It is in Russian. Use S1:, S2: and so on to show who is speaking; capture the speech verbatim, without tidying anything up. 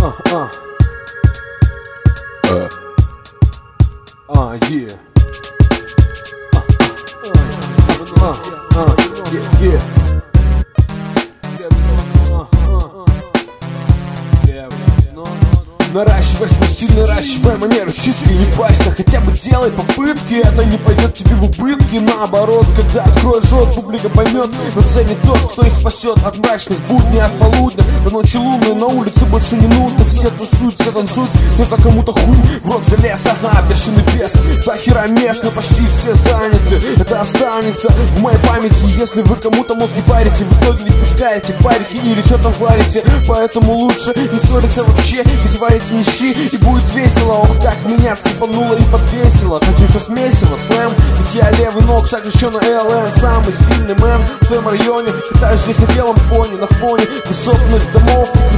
S1: Uh, uh. Uh. Uh, yeah. Uh, uh, uh, yeah, yeah. Наращивай свой стиль, наращивай манеру, чистки не парься, хотя бы делай попытки. Это не пойдет тебе в убытки. Наоборот, когда откроешь рот, публика поймет. На сцене тот, кто их спасет от мрачных будней, от полудня до ночи лунной. На улице больше не нудно, все тусуют, все танцуют. Кто-то кому-то хуй в рот залез, ага, бешеный бес. До хера мест, но почти все заняты. Это останется в моей памяти. Если вы кому-то мозги парите, в итоге ведь пускаете парики или что там варите. Поэтому лучше не ссориться вообще, ведь варите нищи и будет весело. Ох, как меня цепануло и подвесило. Хочу сейчас месиво, слэм, ведь я левый ног, шаг еще на эл эн. Самый стильный мэн в своем районе. Катаюсь здесь на белом фоне, на фоне высотных домов.